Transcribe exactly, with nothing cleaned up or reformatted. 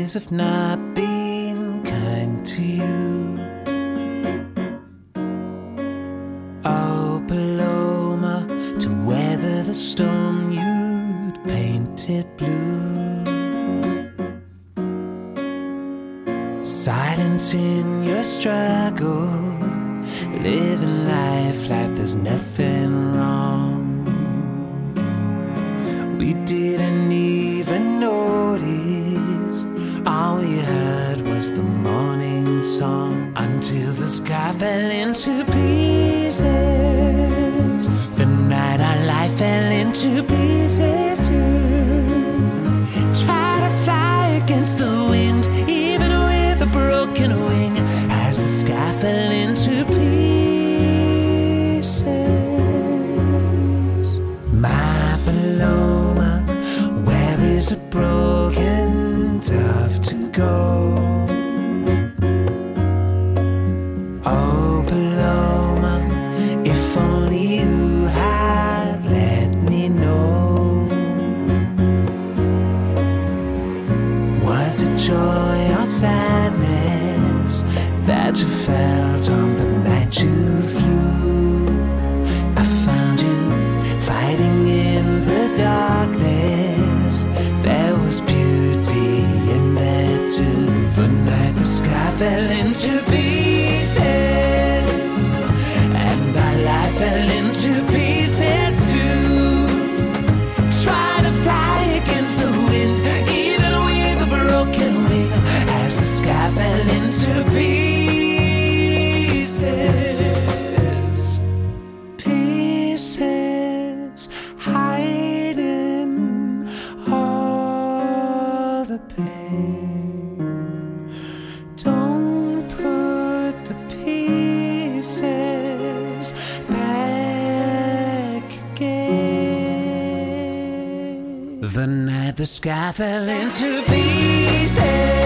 days have not been kind to you. Oh, Paloma, to weather the storm you'd painted blue. Silent in your struggle, living life like there's nothing wrong. We didn't even notice, all we heard was the morning song, until the sky fell into pieces. The night our life fell into pieces too. Try to fly against the wind, even with a broken wing, as the sky fell into pieces. My Paloma, where is a broken dove to go? Oh, Paloma, if only you had let me know. Was it joy or sadness that you felt on the night you flew? I found you fighting in the darkness. There was beauty in there too. The night the sky fell into pieces, and our life fell into pieces too. Try to fly against the wind, even with a broken wing, as the sky fell into pieces. Pieces hiding all the pain. Don't put the pieces back again. The night the sky fell into pieces,